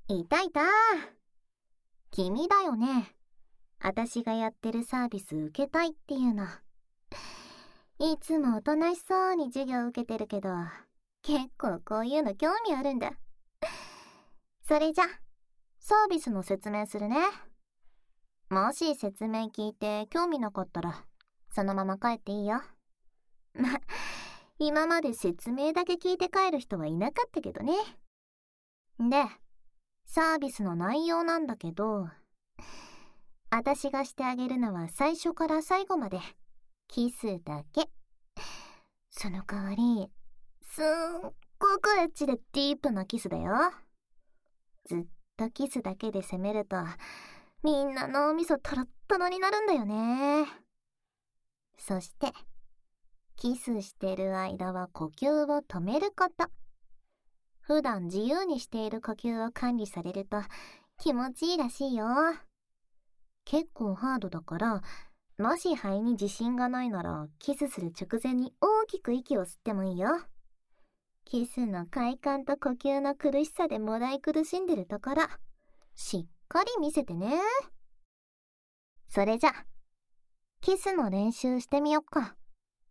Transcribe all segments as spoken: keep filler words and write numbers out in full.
いたいた。君だよね。私がやってるサービス受けたいっていうの。いつもおとなしそうに授業受けてるけど、結構こういうの興味あるんだ。それじゃ、サービスの説明するね。もし説明聞いて興味なかったら、そのまま帰っていいよ。ま、今まで説明だけ聞いて帰る人はいなかったけどね。で、サービスの内容なんだけど、私がしてあげるのは最初から最後までキスだけ。その代わり、すっごくエッチでディープなキスだよ。ずっとキスだけで攻めると、みんな脳みそトロットロになるんだよね。そして、キスしてる間は呼吸を止めること。普段自由にしている呼吸を管理されると気持ちいいらしいよ。結構ハードだから、もし肺に自信がないならキスする直前に大きく息を吸ってもいいよ。キスの快感と呼吸の苦しさでもらい苦しんでるところ、しっかり見せてね。それじゃ、キスの練習してみよっか。ん？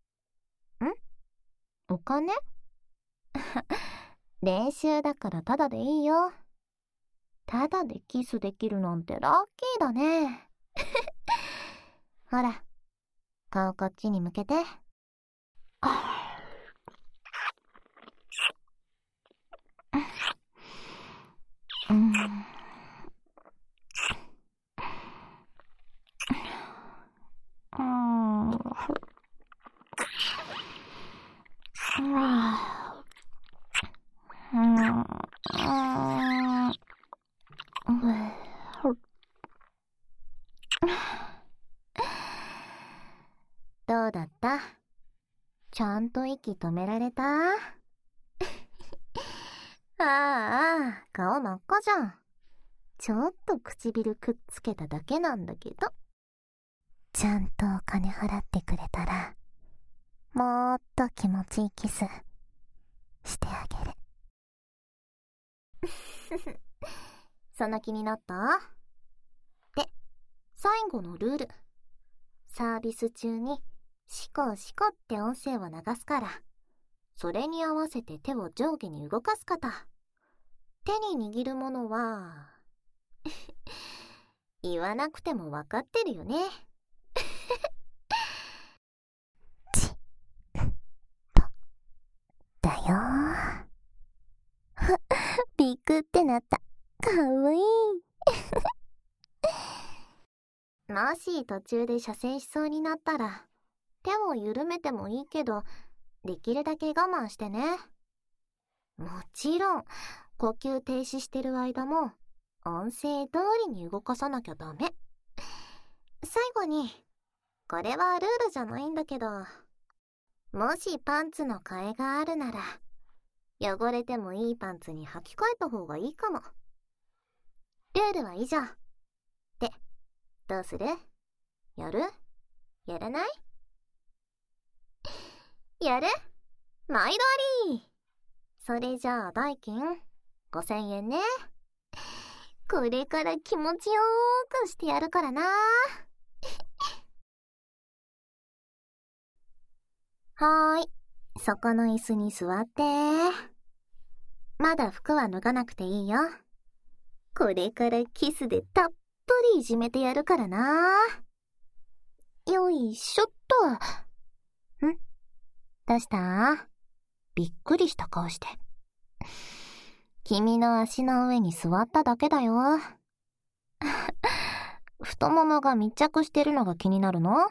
お金？練習だからタダでいいよ。タダでキスできるなんてラッキーだね。ほら、顔こっちに向けて。うん。うん。どうだった？ちゃんと息止められた？ああ、顔真っ赤じゃん。ちょっと唇くっつけただけなんだけど。ちゃんとお金払ってくれたら、もっと気持ちいいキスしてあげる。その気になった？で、最後のルール。サービス中にシコシコって音声を流すから、それに合わせて手を上下に動かすこと。手に握るものは言わなくてもわかってるよね。チッとだよー。ビクってなった。かわいい。もし途中で射精しそうになったら、手を緩めてもいいけど、できるだけ我慢してね。もちろん、呼吸停止してる間も、音声通りに動かさなきゃダメ。最後に、これはルールじゃないんだけど、もしパンツの替えがあるなら、汚れてもいいパンツに履き替えた方がいいかも。ルールは以上。で、どうする？やる？やらない？やる？毎度あり。それじゃあ代金ごせんえんね。これから気持ちよーくしてやるからな。はーい。そこの椅子に座って。まだ服は脱がなくていいよ。これからキスでたっぷりいじめてやるからな。よいしょっと。ん？どうした？びっくりした顔して。君の足の上に座っただけだよ。太ももが密着してるのが気になるの？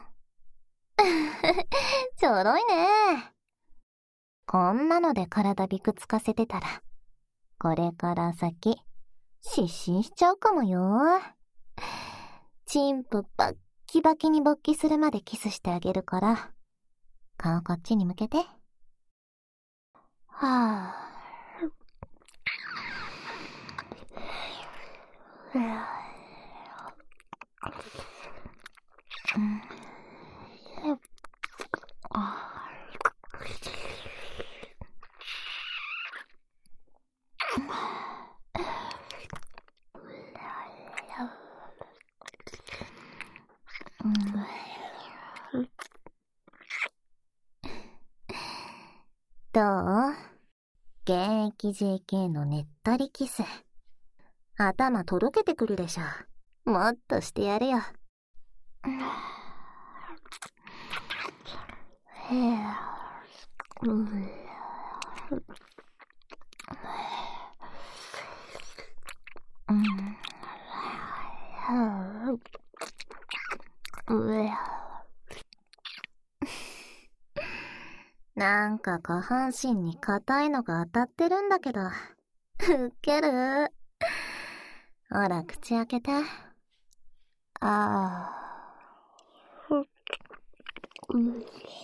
ちょろいね。こんなので体びくつかせてたら、これから先、失神しちゃうかもよ。チンプバッキバキに勃起するまでキスしてあげるから、顔こっちに向けて。はぁ。 液 ジェーケー のねっとりキス。頭とろけてくるでしょ。もっとしてやるよ。なんか下半身に硬いのが当たってるんだけど。ウケる。ほら、口開けて。ああ。うう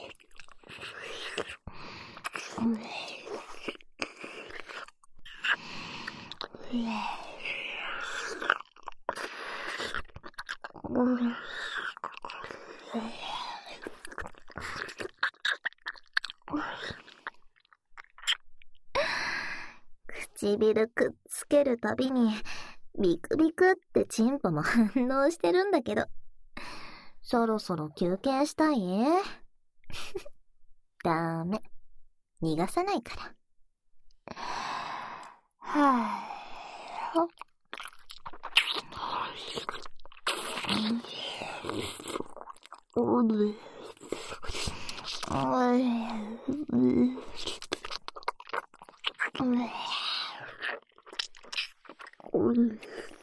唇くっつけるたびにビクビクってチンポも反応してるんだけど、そろそろ休憩したい？ダメ、逃がさないから。はぁ。おい。おい。おい。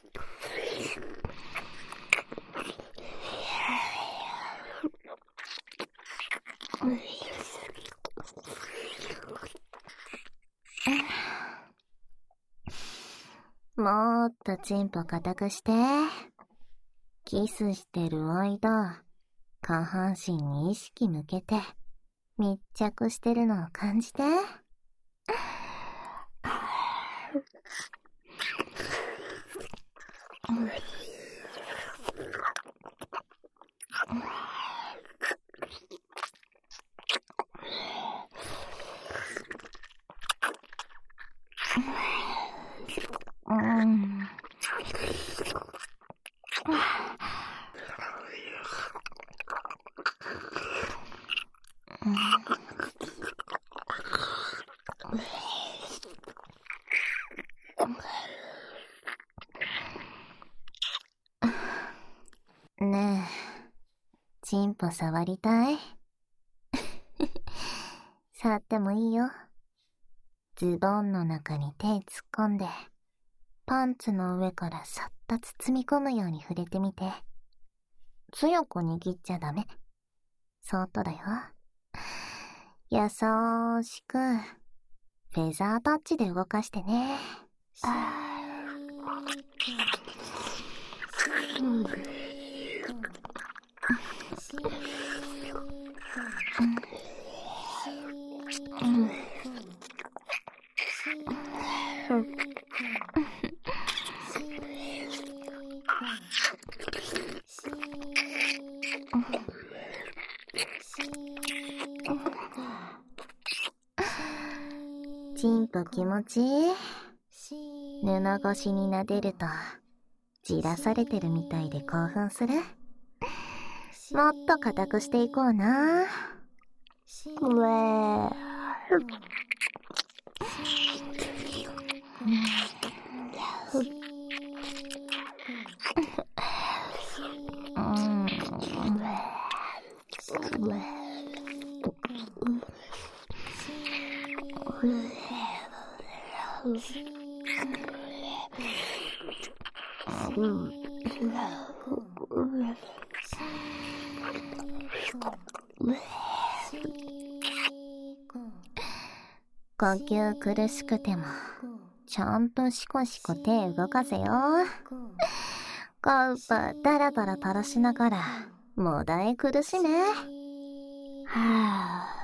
もっとチンポ固くして。キスしてる間、下半身に意識向けて密着してるのを感じて。うん。ねえ、チンポ触りたい？触ってもいいよ。ズボンの中に手突っ込んで、パンツの上からさっと包み込むように触れてみて。強く握っちゃダメ。そーっとだよ。優しく、フェザータッチで動かしてね。チンポ気持ちいい？布越しに撫でるとじらされてるみたいで興奮する？もっと固くしていこうな。うえ呼吸苦しくてもちゃんとシコシコ手動かせよ。コウパダラダラ垂らしながらもだえ苦しめ。はぁ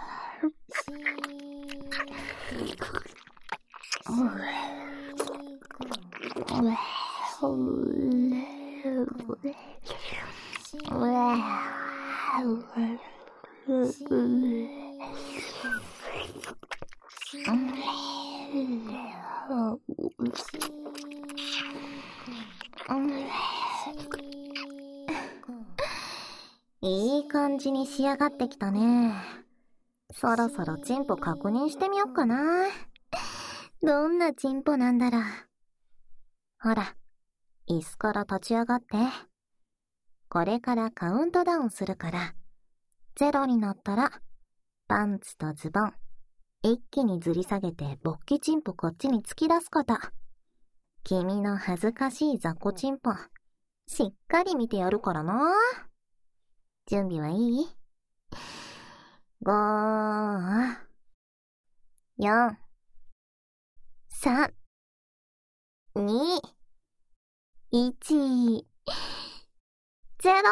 いい感じに仕上がってきたね。そろそろチンポ確認してみよっかな。 どんなチンポなんだろう。ほら、椅子から立ち上がって。これからカウントダウンするから、ゼロになったら、パンツとズボン、一気にずり下げて勃起チンポこっちに突き出すこと。君の恥ずかしい雑魚チンポ、しっかり見てやるからな。準備はいい？ごー、よん、さん、に、いち、ゼロ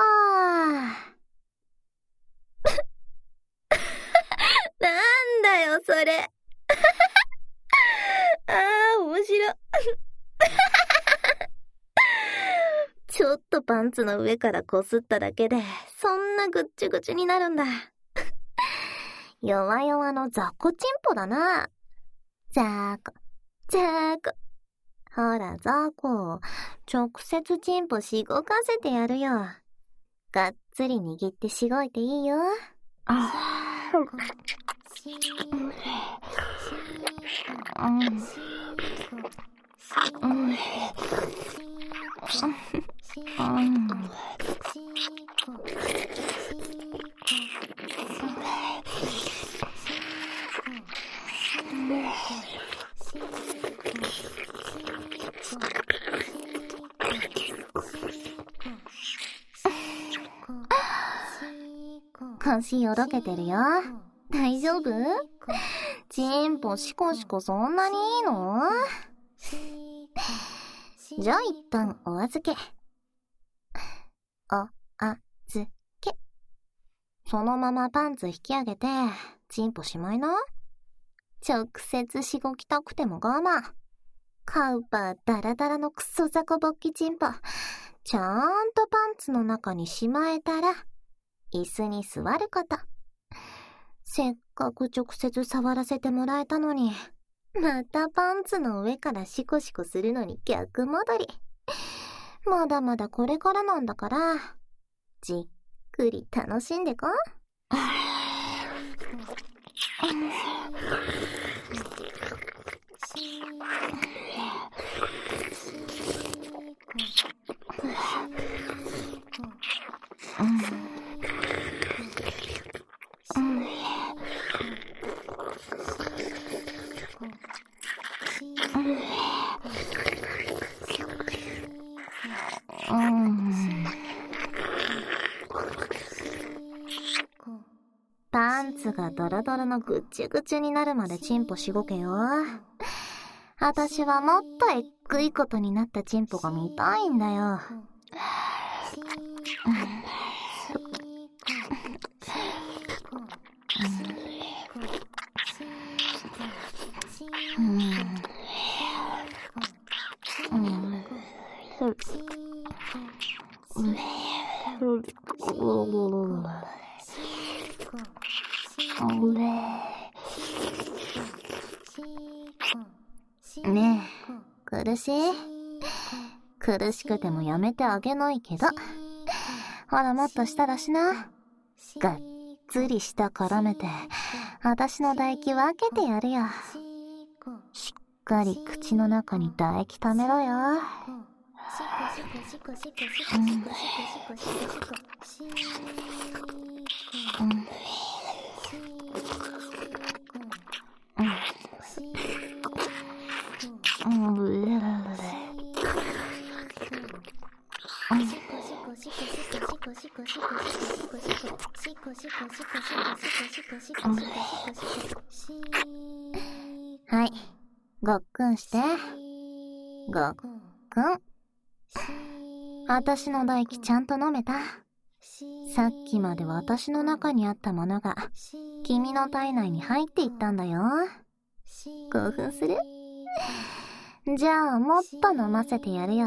なんだよ、それ。あー、面白い。ちょっとパンツの上からこすっただけで、そんなぐっちぐちになるんだ。弱々の雑魚チンポだな。雑魚、雑魚。ほら、雑魚。直接チンポしごかせてやるよ。がっつり握ってしごいていいよ。ああ。うん。うん。腰よろけてるよ。大丈夫？チンポシコシコそんなにいいの？じゃあ一旦お預け。お、あ、ずけ。そのままパンツ引き上げて、チンポしまいな。直接しごきたくても我慢。カウパーダラダラのクソザコ勃起チンポ。ちゃんとパンツの中にしまえたら、椅子に座ること。せっかく直接触らせてもらえたのに、またパンツの上からシコシコするのに逆戻り。まだまだこれからなんだから、じっくり楽しんでこ。パンツがドロドロのぐっちゅぐちゅになるまでチンポしごけよ。あたしはもっとえっぐいことになったチンポが見たいんだよ。ねえ、苦しい？苦しくてもやめてあげないけど。ほら、もっとしたらしな。がっつり舌絡めて、あたしの唾液分けてやるよ。しっかり口の中に唾液溜めろよ。うん。うん。はい、ごっくんして。ごっくん。あたしの唾液ちゃんと飲めた？さっきまで私の中にあったものが君の体内に入っていったんだよ。興奮する？じゃあもっと飲ませてやるよ。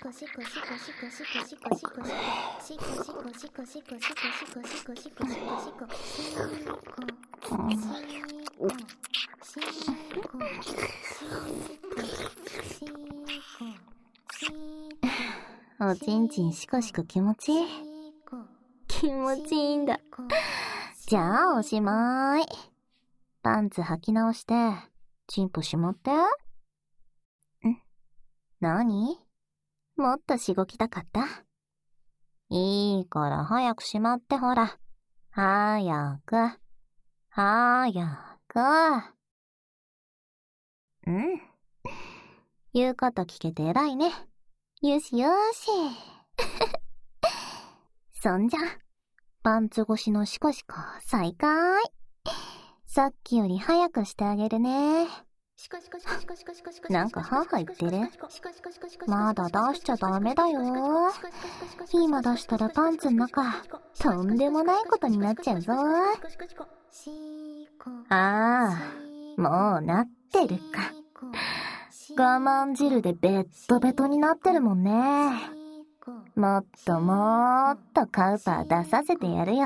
おちんちんシコシコ気持ちいい。気持ちいいんだ。じゃあおしまい。パンツ履き直してチンポしまって。ん？何？もっとしごきたかった？いいから早くしまってほら。早く。早く。うん。言うこと聞けて偉いね。よしよし。そんじゃ、パンツ越しのシコシコ再開。さっきより早くしてあげるね。なんかハーハー言ってる？まだ出しちゃダメだよ。今出したらパンツの中、とんでもないことになっちゃうぞ。ああ、もうなってるか。我慢汁でベッドベトになってるもんね。もっともっとカウパー出させてやるよ。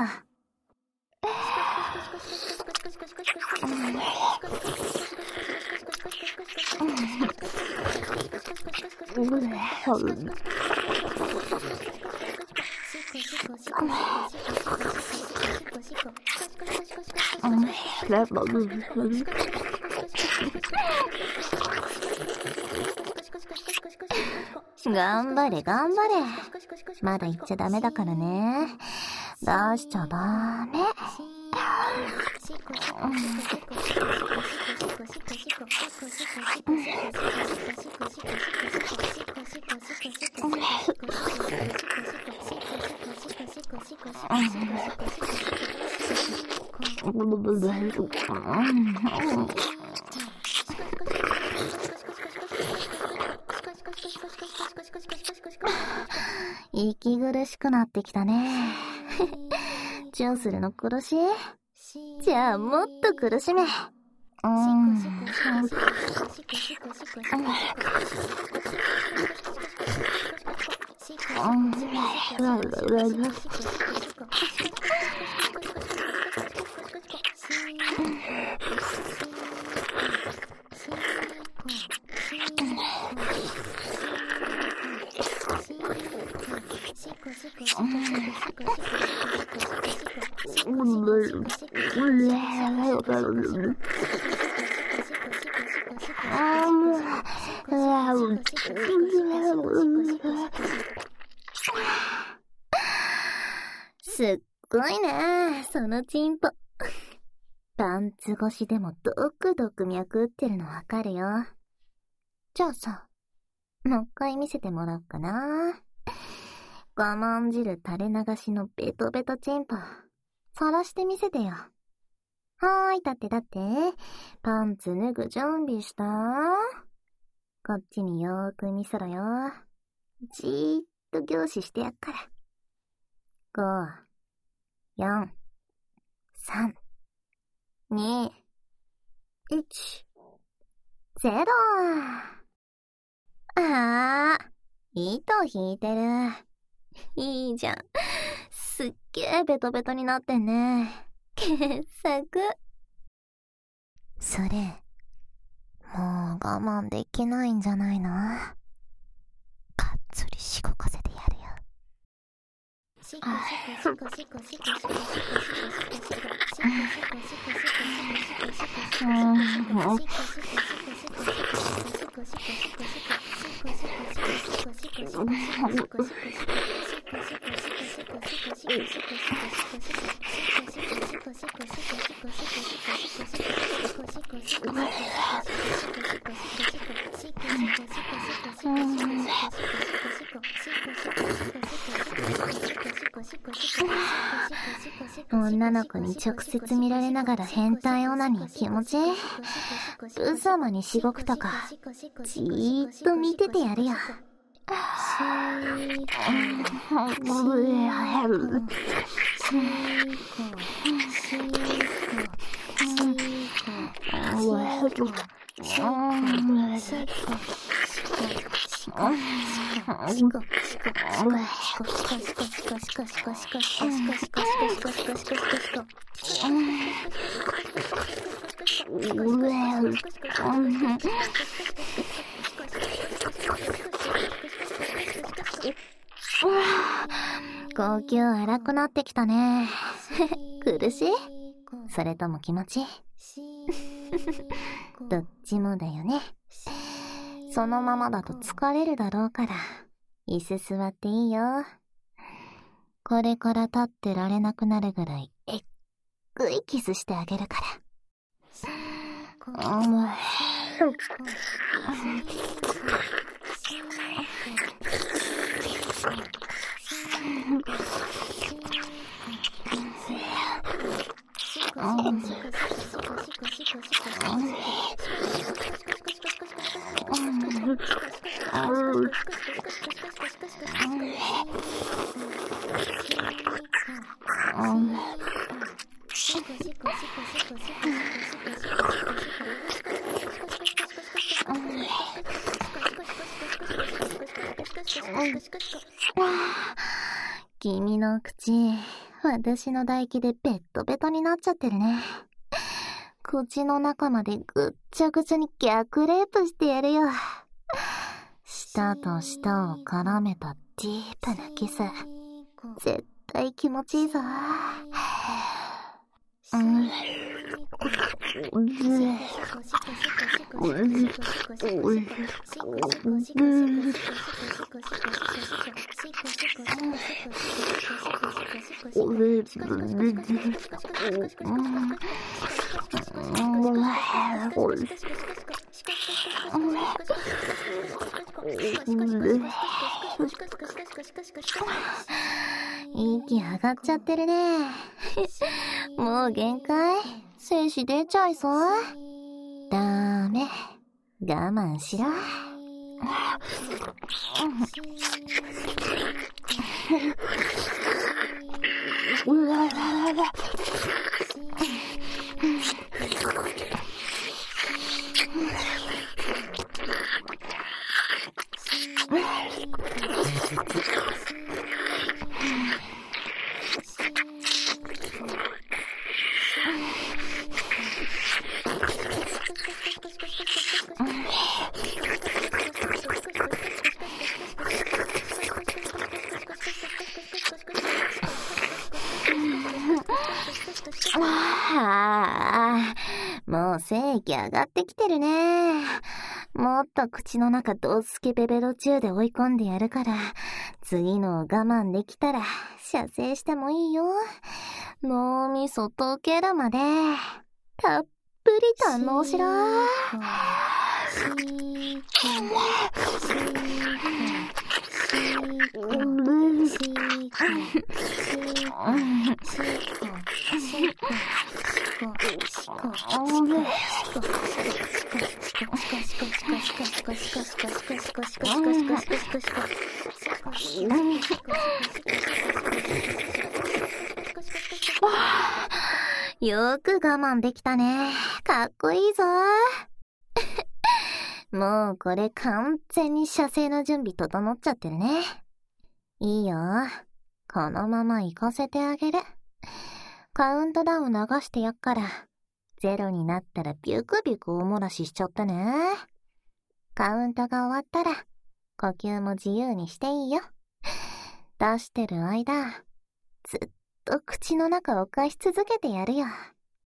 頑張れ頑張れ。まだ言っちゃダメだからね。出しちゃダメ。息苦しくなってきたね。チュンするの苦しい？じゃあもっと苦しめ。うん。すっごいね、そのチンポ。パンツ越しでもドクドク脈打ってるのわかるよ。じゃあさ、もう一回見せてもらおうかな。我慢汁垂れ流しのベトベトチンポ、晒してみせてよ。はーい、立って立って。パンツ脱ぐ準備した？こっちによーく見せろよ。じーっと凝視してやっから。ご、よん、さん、に、いち、ゼロ。あー、糸引いてる。いいじゃん。すっげーベトベトになってんね。傑作。 それ、もう我慢できないんじゃないの？がっつりしごかせてやるよ。女の子に直接見られながら変態オナニー気持ちいい？ブス様にしごくとかじーっと見ててやるよ。呼吸荒くなってきたね。苦しい？それとも気持ちいい？どっちもだよね。そのままだと疲れるだろうから椅子座っていいよ。これから立ってられなくなるぐらいえっぐいキスしてあげるから。君の口、私の唾液でベットベトになっちゃってるね。口の中までぐっちゃぐちゃに逆レイプしてやるよ。舌と舌を絡めたディープなキス、絶対気持ちいいぞ。うん。息上がっちゃってるね。もう限界？精子出ちゃいそう？ダメ。我慢しろ。うわららら。ああ、もう精液上がってきてるね。もっと口の中ドスケベベロ中で追い込んでやるから、次の我慢できたら射精してもいいよ。脳みそ溶けるまでたっぷり堪能しろ。よーく我慢できたね。かっこいいぞ。もうこれ完全に射精の準備整っちゃってるね。いいよ。このまま行かせてあげる。カウントダウン流してやっから、 ゼロになったらビュクビュクおもらししちゃってね。カウントが終わったら、呼吸も自由にしていいよ。出してる間、ずっと口の中を返し続けてやるよ。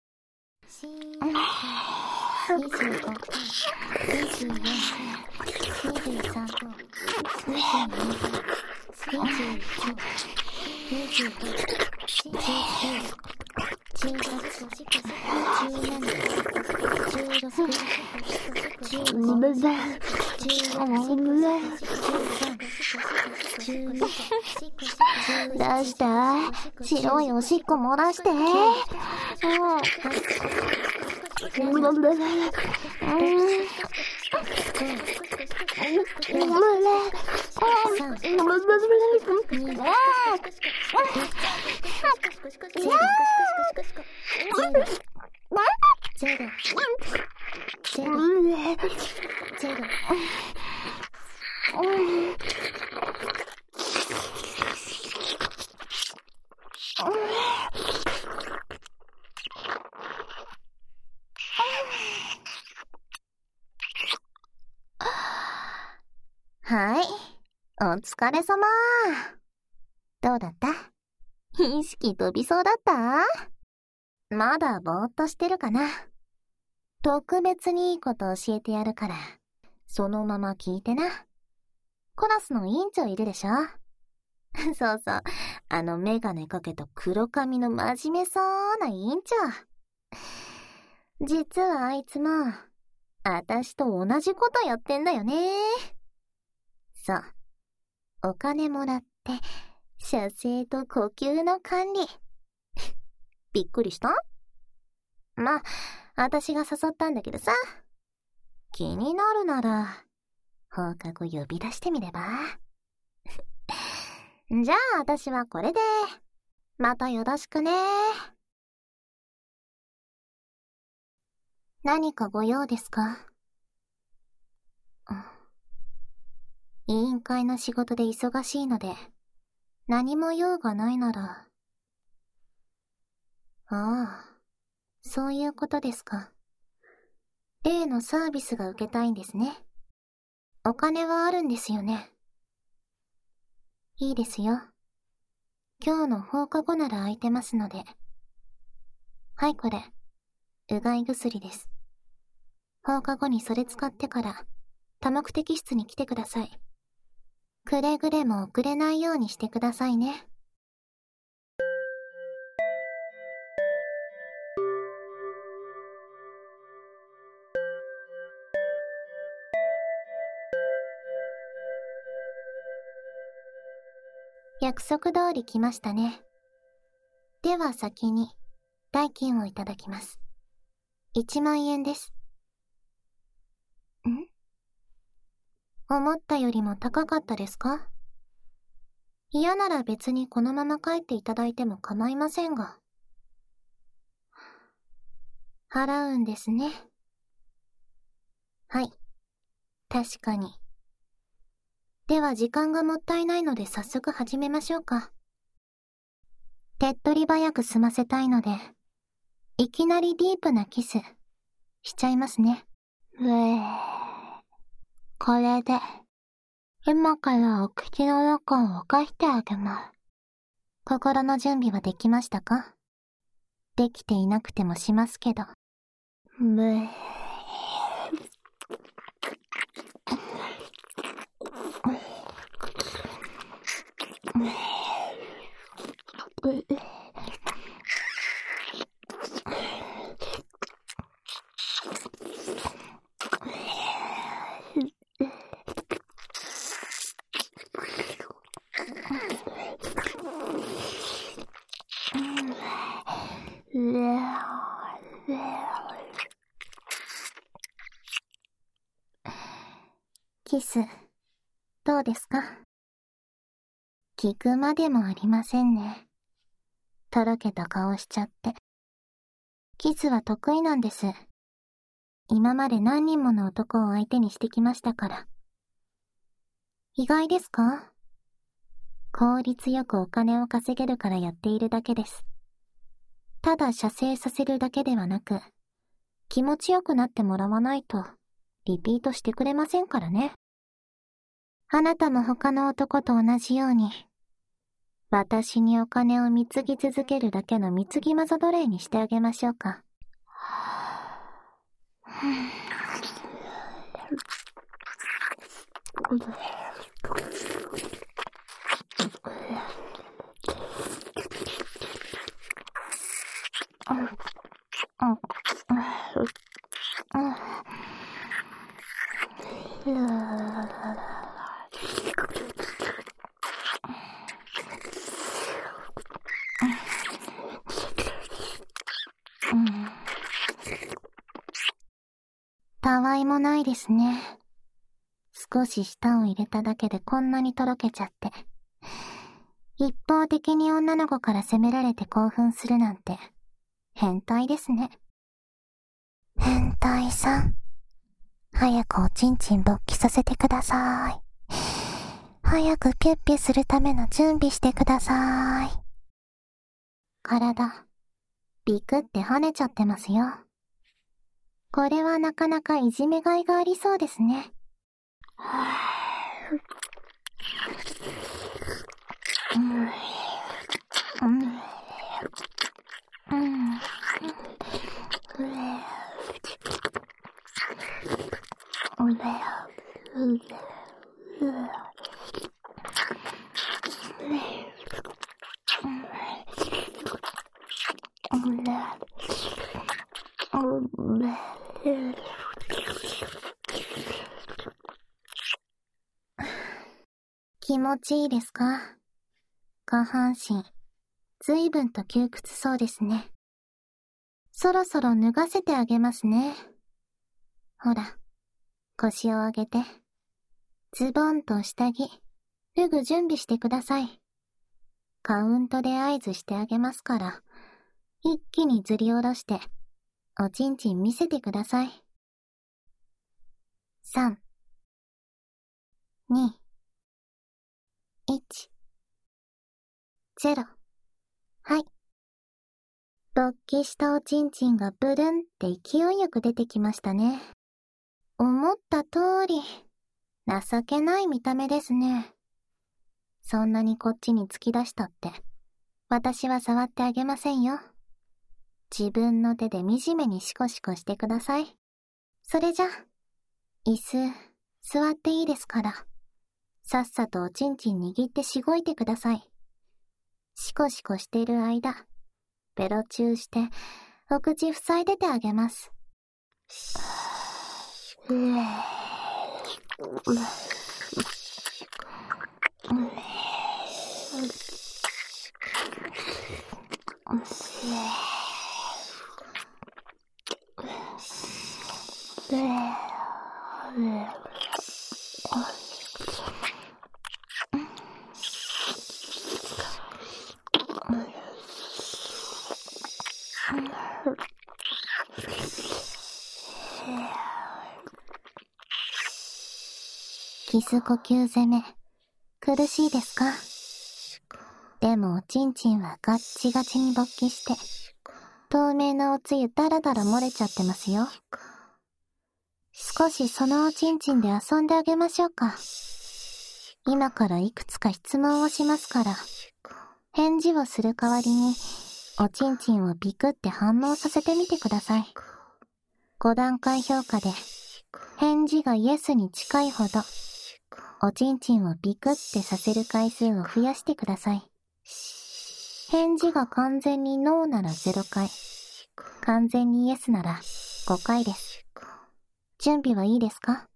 にじゅうご、にじゅうよん、にじゅうさん、にじゅうよん、にじゅうご、にじゅうご、じゅうきゅう、じゅうはち、じゅうなな、じゅうろく、じゅうご、じゅうろく、じゅうなな、出して。白いおしっこ漏らして。うん。うん。うん。はい。お疲れ様。どうだった？意識飛びそうだった？まだぼーっとしてるかな？特別にいいこと教えてやるから、そのまま聞いてな。コラスの委員長いるでしょ？そうそう。あのメガネかけた黒髪の真面目そうな委員長。実はあいつも、あたしと同じことやってんだよね。そう。お金もらって、射精と呼吸の管理。びっくりした？まあ、あたしが誘ったんだけどさ。気になるなら、放課後呼び出してみれば。じゃあ、あたしはこれで、またよろしくね。何かご用ですか？委員会の仕事で忙しいので、何も用がないなら。ああ、そういうことですか。例のサービスが受けたいんですね。お金はあるんですよね。いいですよ。今日の放課後なら空いてますので。はい、これ、うがい薬です。放課後にそれ使ってから、多目的室に来てください。くれぐれも遅れないようにしてくださいね。約束通り来ましたね。では先に、代金をいただきます。いちまんえんです。ん？思ったよりも高かったですか？嫌なら別にこのまま帰っていただいても構いませんが。払うんですね。はい。確かに。では時間がもったいないので早速始めましょうか。手っ取り早く済ませたいので、いきなりディープなキス、しちゃいますね。うえー。これで、今からお口の中を沸かしてあげます。心の準備はできましたか？できていなくてもしますけど。むえキス、どうですか？聞くまでもありませんね。とろけた顔しちゃって。キスは得意なんです。今まで何人もの男を相手にしてきましたから。意外ですか？効率よくお金を稼げるからやっているだけです。ただ射精させるだけではなく、 気持ちよくなってもらわないと、リピートしてくれませんからね。あなたも他の男と同じように、私にお金を貢ぎ続けるだけの貢ぎ技奴隷にしてあげましょうか。たわいもないですね。少し舌を入れただけでこんなにとろけちゃって。一方的に女の子から責められて興奮するなんて、変態ですね。変態さん。早くおちんちん勃起させてください。早くピュッピュするための準備してください。体、ビクって跳ねちゃってますよ。これはなかなかいじめがいがありそうですね。うん。うん。うん。気持ちいいですか？下半身、ずいぶんと窮屈そうですね。そろそろ脱がせてあげますね。ほら、腰を上げて、ズボンと下着、脱ぐ準備してください。カウントで合図してあげますから、一気にずり下ろして、おちんちん見せてください。さん、に、いち、ゼロ。はい。勃起したおちんちんがブルンって勢いよく出てきましたね。思った通り、情けない見た目ですね。そんなにこっちに突き出したって、私は触ってあげませんよ。自分の手で惨めにシコシコしてください。それじゃ、椅子、座っていいですから、さっさとおちんちん握ってしごいてください。シコシコしている間、ベロチューして、お口塞いでてあげます。うえうえキス呼吸攻め、苦しいですか？でもおちんちんはガッチガチに勃起して、透明なおつゆだらだら漏れちゃってますよ。少しそのおちんちんで遊んであげましょうか。今からいくつか質問をしますから、返事をする代わりに、おちんちんをビクって反応させてみてください。ご段階評価で、返事がイエスに近いほど、おちんちんをビクってさせる回数を増やしてください。返事が完全にノーならゼロかい、完全にイエスならごかいです。準備はいいですか？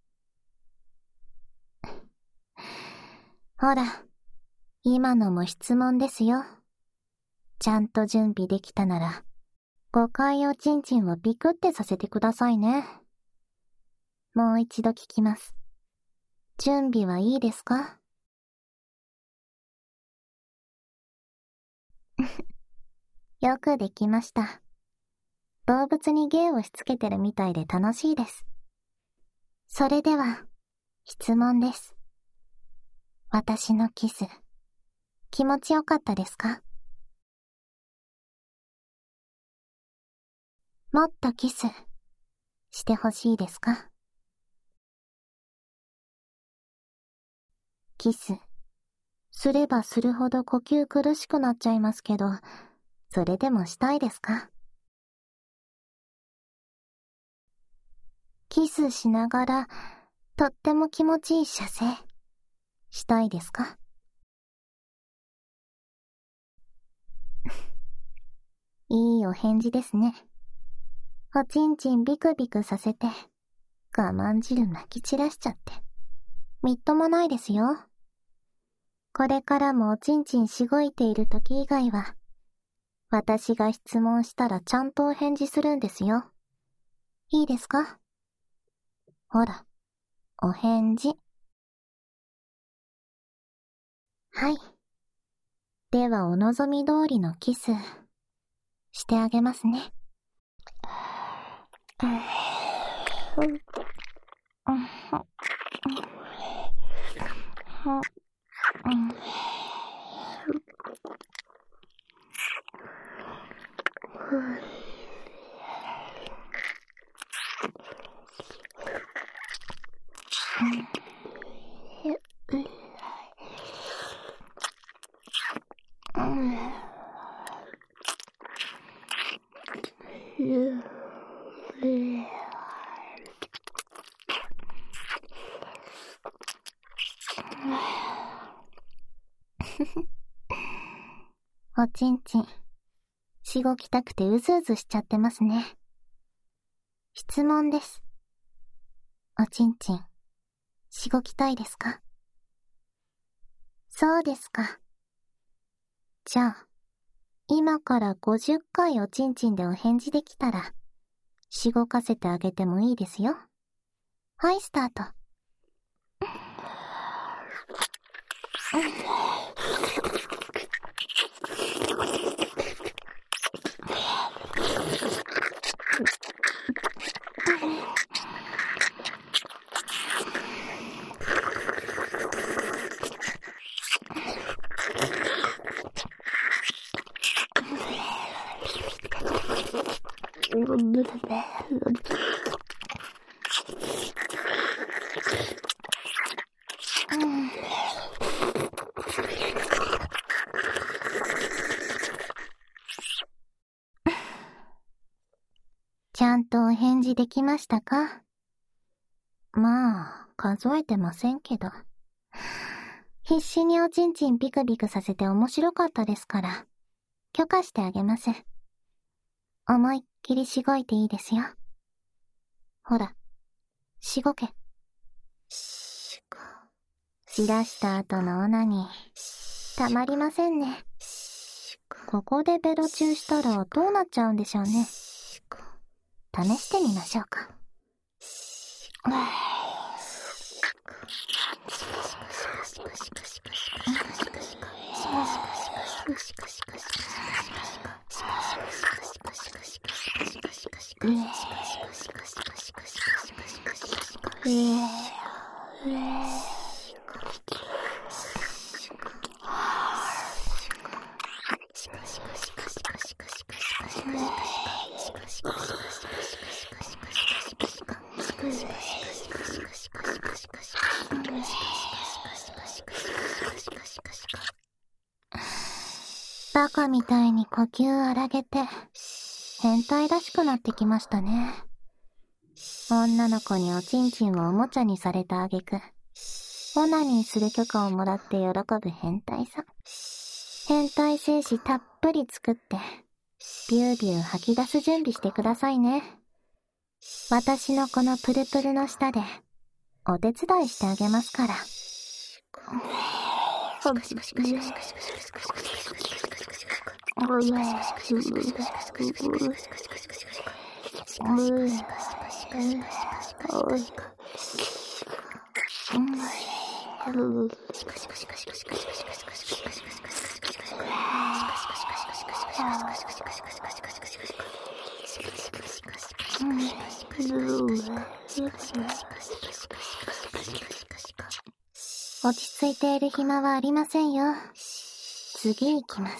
ほら、今のも質問ですよ。ちゃんと準備できたなら、ごかいおちんちんをビクってさせてくださいね。もう一度聞きます。準備はいいですか？よくできました。動物に芸をしつけてるみたいで楽しいです。それでは、質問です。私のキス、気持ちよかったですか？もっとキス、 してほしいですか？キス、すればするほど呼吸苦しくなっちゃいますけど、それでもしたいですか？キスしながら、とっても気持ちいい射精、したいですか？いいお返事ですね。おちんちんビクビクさせて、我慢汁まき散らしちゃって。みっともないですよ。これからもおちんちんしごいている時以外は、私が質問したらちゃんとお返事するんですよ。いいですか？ほら、お返事。はい。ではお望み通りのキス、してあげますね。おちんちん、しごきたくてうずうずしちゃってますね。質問です。おちんちん、しごきたいですか？そうですか。じゃあ、今からごじゅっかいおちんちんでお返事できたら、しごかせてあげてもいいですよ。はい、スタート。ちゃんとお返事できましたか？まあ、数えてませんけど。必死におちんちんビクビクさせて面白かったですから、許可してあげます。思いっきりしごいていいですよ。ほら、しごけ。しご。しだした後のオナニー、たまりませんね。ここでベロチューしたらどうなっちゃうんでしょうね。試してみましょうか。バカみたいに呼吸荒げて、変態らしくなってきましたね。女の子におちんちんをおもちゃにされた挙句、オナニーする許可をもらって喜ぶ変態さん。変態精子たっぷり作って、ビュービュー吐き出す準備してくださいね。私のこのプルプルの下で、お手伝いしてあげますから。落ち着いている暇はありませんよ。次行きます。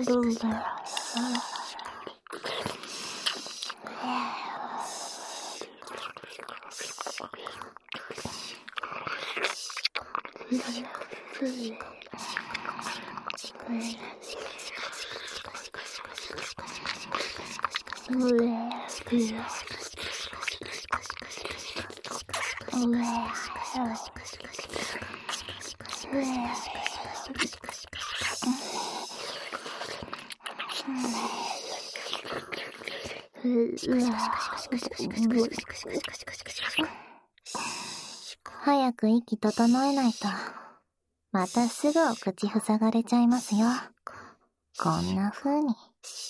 早く息整えないと、またすぐお口塞がれちゃいますよ。こんな風に。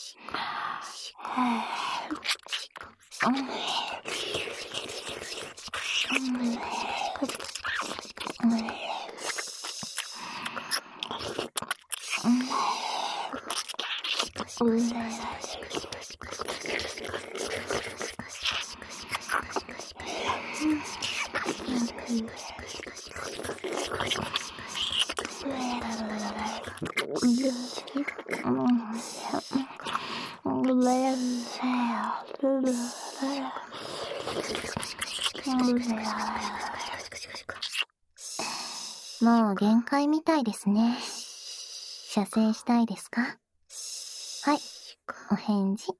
もう限界みたいですね。射精したいですか？はい、お返事。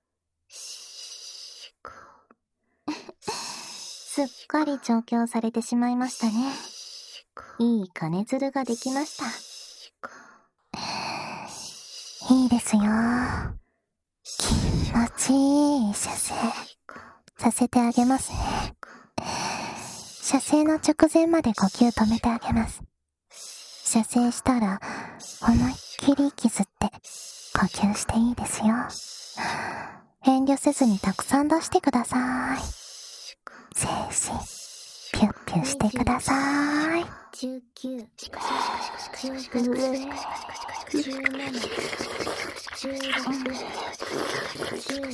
すっかり調教されてしまいましたね。いい金づるができました。いいですよ。気持ちいい射精させてあげますね。射精の直前まで呼吸止めてあげます。射精したら思いっきり息吸って呼吸していいですよ。遠慮せずにたくさん出してください。精子ピュッピュしてください。じゅうきゅう、じゅうはち、じゅうなな、じゅうろく、じゅうご、じゅうよん、じゅう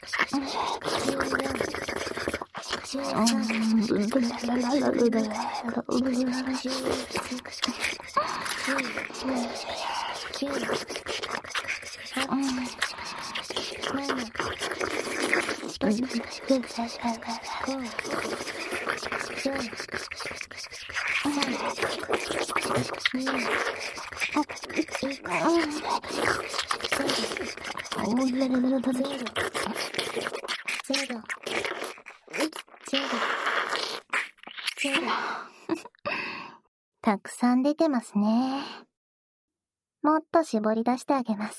たくさん出てますね。もっと絞り出してあげます。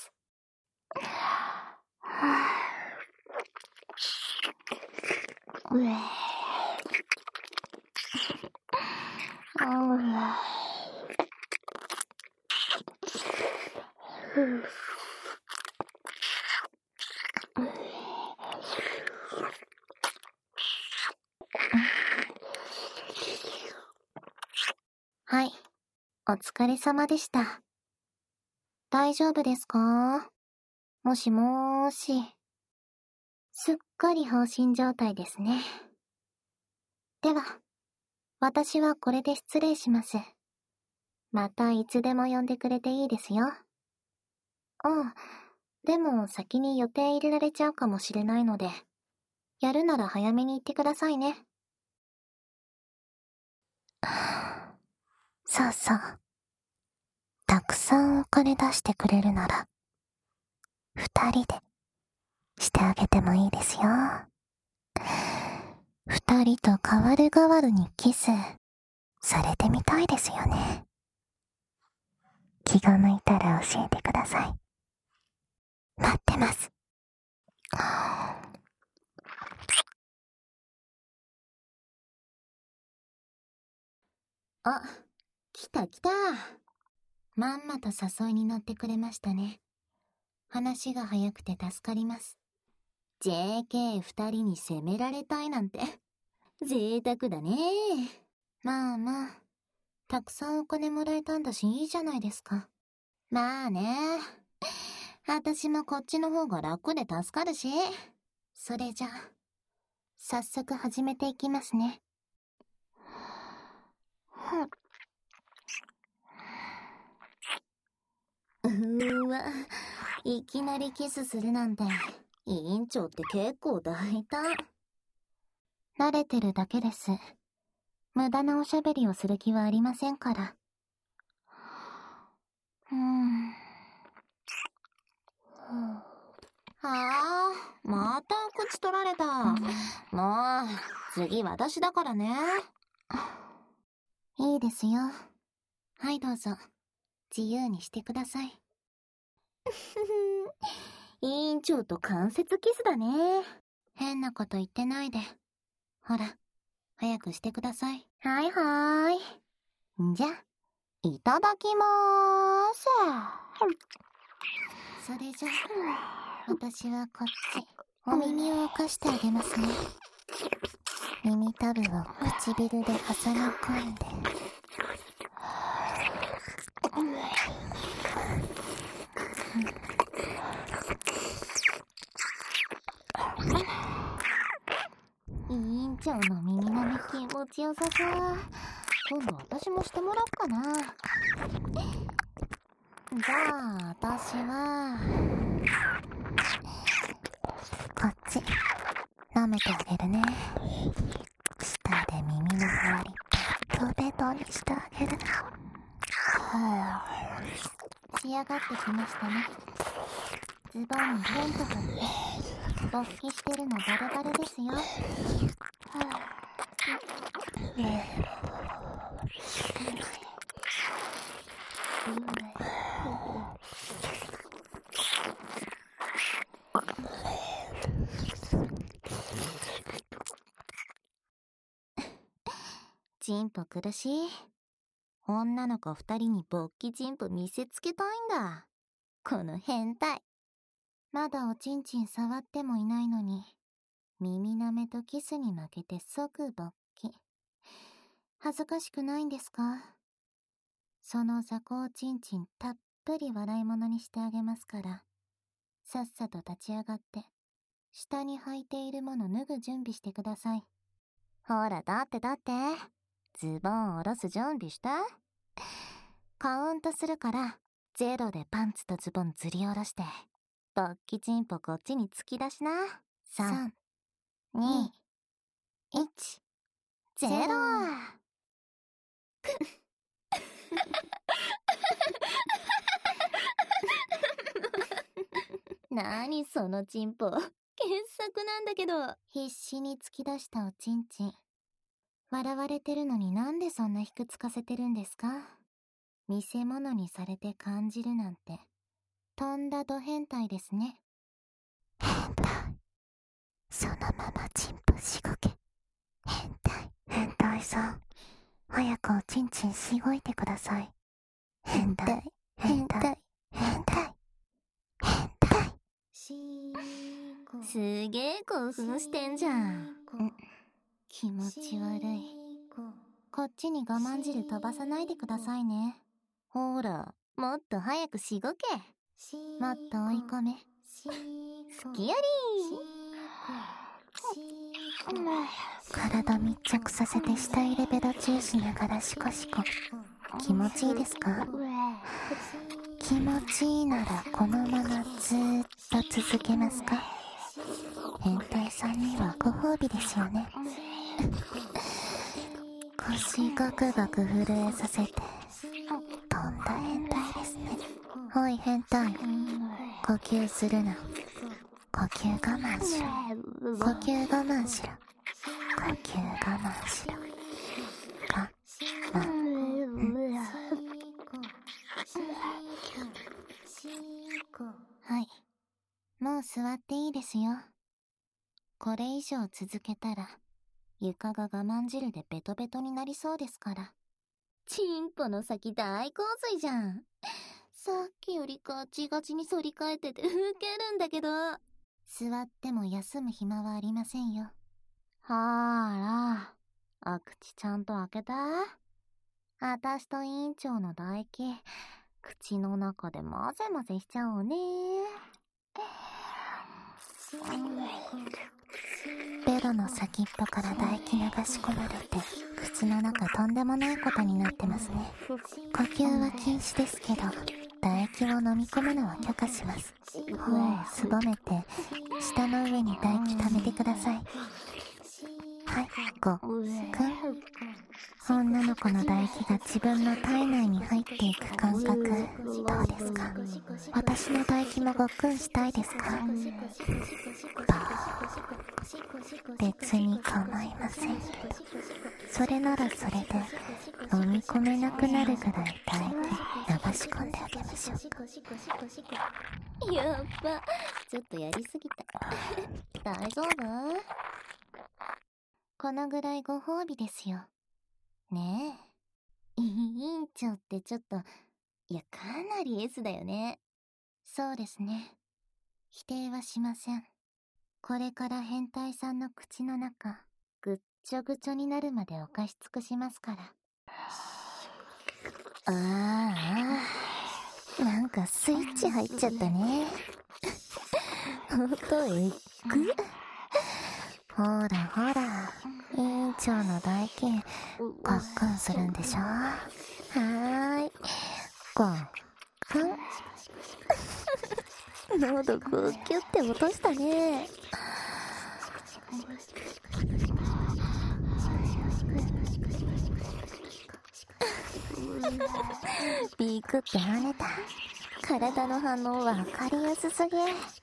はい、お疲れ様でした。大丈夫ですか？もしもーし。すっかり放心状態ですね。では、私はこれで失礼します。またいつでも呼んでくれていいですよ。ああ、でも先に予定入れられちゃうかもしれないので、やるなら早めに言ってくださいね。そうそう。たくさんお金出してくれるなら、二人でしてあげてもいいですよ。二人と代わる代わるにキスされてみたいですよね。気が向いたら教えてください。待ってます。あ、来た来た。まんまと誘いに乗ってくれましたね。話が早くて助かります。ジェーケー 二人に責められたいなんて贅沢だね。まあまあ、たくさんお金もらえたんだしいいじゃないですか。まあね、私もこっちの方が楽で助かるし。それじゃ早速始めていきますね。うーわ、 いきなりキスするなんて、委員長って結構大胆。慣れてるだけです。無駄なおしゃべりをする気はありませんから。うーん。はあ、また口取られた。もう、次私だからね。いいですよ。はいどうぞ。自由にしてください。委員長と間接キスだね。変なこと言ってないで。ほら、早くしてください。はいはーい。じゃ、いただきまーす。それじゃ、私はこっち、お耳を貸してあげますね。耳たぶを唇で挟み込んで。委員長の耳なめ気持ちよさそう。今度私もしてもらおっかな。じゃあ私はこっち舐めてあげるね。舌で耳の周りベトベトにしてあげる。仕上がってきましたね。ズボンにテント張って勃起してるのバレバレですよ。チンポ苦しい。女の子二人に勃起チンポ見せつけたいんだ。この変態。まだおちんちん触ってもいないのに、耳舐めとキスに負けて即勃起。恥ずかしくないんですか？その雑魚おちんちんたっぷり笑い物にしてあげますから、さっさと立ち上がって、下に履いているもの脱ぐ準備してください。ほら、だってだって、ズボン下ろす準備して。カウントするから、ゼロでパンツとズボンずり下ろして、勃起チンポこっちに突き出しな。さん、に、いち、ゼロ。なにそのチンポ。傑作なんだけど。必死に突き出したおちんちん。笑われてるのになんでそんなひくつかせてるんですか？見せ物にされて感じるなんて、とんだド変態ですね。変態。そのままチンポしごけ。変態。変態さん。早くおちんちんしごいてください。変態。変態。変態。変態。すげえ興奮してんじゃん。ん気持ち悪い。こっちに我慢汁飛ばさないでくださいね。ほら、もっと早くしごけ。もっと追い込め。好きやりー。体密着させて下入れベロチューしながらシコシコ。気持ちいいですか？気持ちいいならこのままずーっと続けますか？変態さんにはご褒美ですよね。腰ガクガク震えさせて、とんだ変態ですね。おい変態、呼吸するな。呼吸我慢しろ。呼吸我慢しろ。呼吸我慢しろ。我慢。はい。もう座っていいですよ。これ以上続けたら、床が我慢汁でベトベトになりそうですから。チンポの先大洪水じゃん。さっきよりガチガチに反り返っててウケるんだけど。座っても休む暇はありませんよ。はーら、お口ちゃんと開けた？あたしと委員長の唾液、口の中で混ぜ混ぜしちゃおうね。ベロの先っぽから唾液流し込まれて、口の中とんでもないことになってますね。呼吸は禁止ですけど、 唾液を飲み込むのは許可します。頬をすぼめて舌の上に唾液溜めてください。はい、ごくん。女の子の唾液が自分の体内に入っていく感覚、どうですか？私の唾液もごっくんしたいですか？別に構いませんけど、それならそれで飲み込めなくなるぐらい唾液流し込んであげましょうか。やっば、ちょっとやりすぎた。大丈夫？このぐらいご褒美ですよ。ねえ。委員長ってちょっと、いや、かなり S だよね。そうですね。否定はしません。これから変態さんの口の中、ぐっちょぐちょになるまでお貸し尽くしますから。ああ、なんかスイッチ入っちゃったね。ほんとえっぐ。ほらほら、委員長の代金、ごっくんするんでしょ？はーい。ごっくん。喉グーキュって落としたね。ビクって跳ねた。体の反応わかりやすすぎ。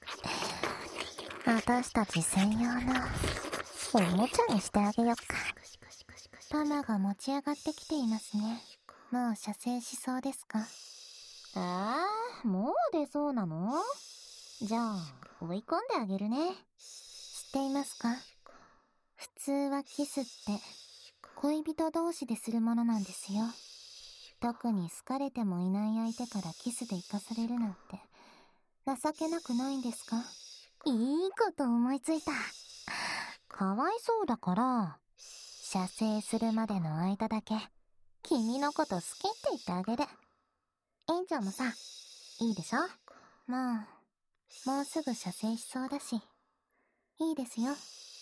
私たち専用のおもちゃにしてあげよっか。玉が持ち上がってきていますね。もう射精しそうですか？ああ、もう出そうなの？じゃあ追い込んであげるね。知っていますか？普通はキスって恋人同士でするものなんですよ。特に好かれてもいない相手からキスで生かされるなんて情けなくないんですか？いいこと思いついた。かわいそうだから射精するまでの間だけ君のこと好きって言ってあげる。委員長もさ、いいでしょ？まあもうすぐ射精しそうだしいいですよ。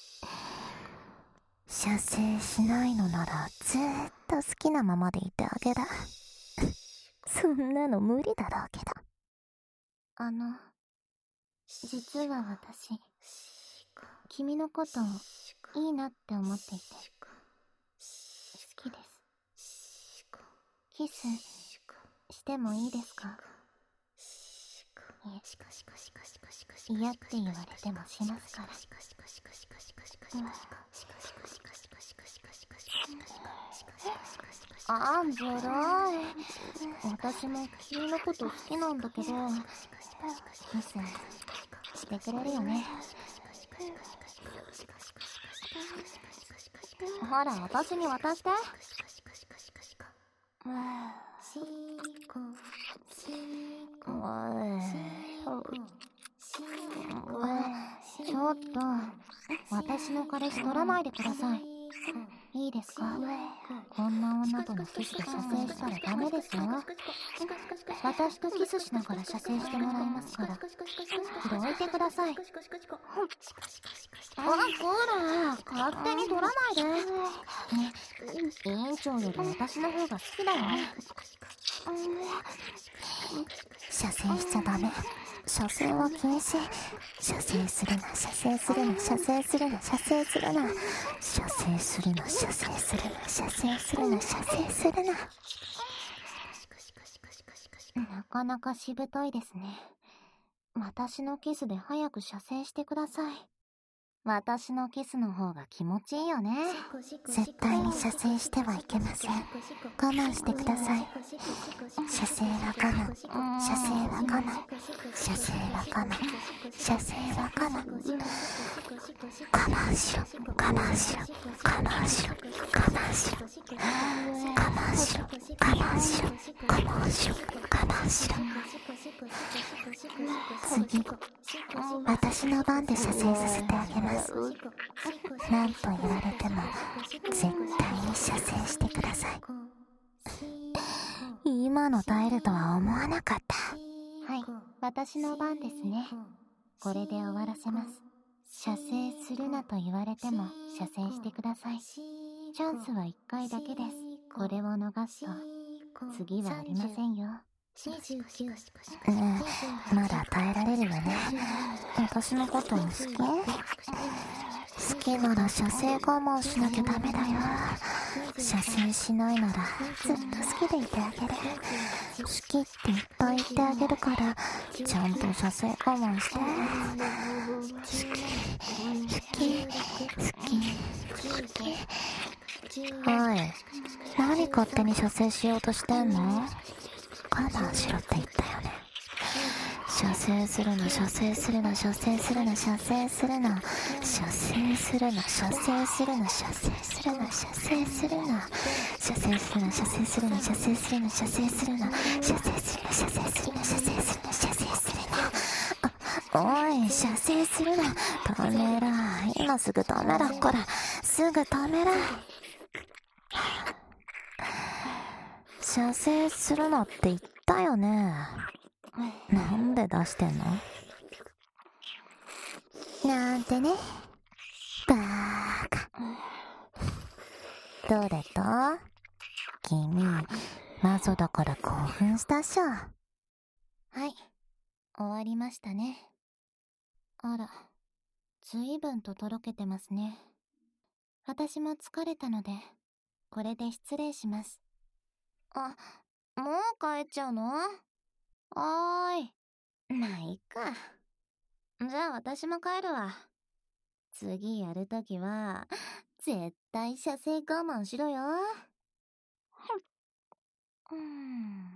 射精しないのならずーっと好きなままでいてあげる。そんなの無理だろうけど。あの、実は私、君のこといいなって思っていて、好きです。キスしてもいいですか？いえ、嫌って言われてもしますから。あんずるい。私も君のこと好きなんだけど、キスしてくれるよね。ほら、私に渡して。ちょっと、私の彼氏取らないでください。いいですか？こんな女とのキスで射精したらダメですよ。私とキスしながら射精してもらいますから。どいてください。あ、ほら、勝手に取らないで。ね、委員長より私の方が好きだよね。射精しちゃダメ。射精は禁止。射精するな、射精するな、射精するな、射精するな、射精するな、射精するな、射精するな、射精するな。なかなかしぶといですね。私のキスで早く射精してください。私のキスの方が気持ちいいよね。絶対に射精してはいけません。我慢してください。射精は我慢。射精は我慢。射精は我慢。射精は我慢。我慢しろ。我慢しろ。我慢しろ。我慢しろ。我慢しろ。我慢しろ。我慢しろ。我慢しろ。次、私の番で射精させてあげます。なんと言われても絶対に射精してください。今の耐えるとは思わなかった。はい、私の番ですね。これで終わらせます。射精するなと言われても射精してください。チャンスはいっかいだけです。これを逃すと次はありませんよ。 ねえ、まだ耐えられるよね。私のことも好き？好きなら射精我慢しなきゃダメだよ。射精しないならずっと好きでいてあげる。好きっていっぱい言ってあげるから、ちゃんと射精我慢して。好き、好き、好き、好き。おい、何勝手に射精しようとしてんの？我慢しろって言ったよね。射精するな、射精するな、射精するな、射精するな、射精するな、射精するな、射精するな、射精するな、射精するな、射精するな、射精するな、射精するな、射精するな、射精するな、射精するな、射精するな。おい、射精するな、止めろ、今すぐ止めろ、こら、すぐ止めろ。射精するなって言ったよね。なんで出してんの？なんてね。バーカ。どうだった？君、マゾだから興奮したっしょ。はい、終わりましたね。あら、ずいぶんととろけてますね。私も疲れたので、これで失礼します。あ、もう帰っちゃうの？はーい。まあ、いっか。じゃあ私も帰るわ。次やるときは、絶対射精我慢しろよ。うん。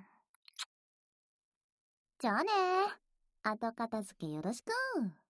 じゃあね。後片付けよろしく。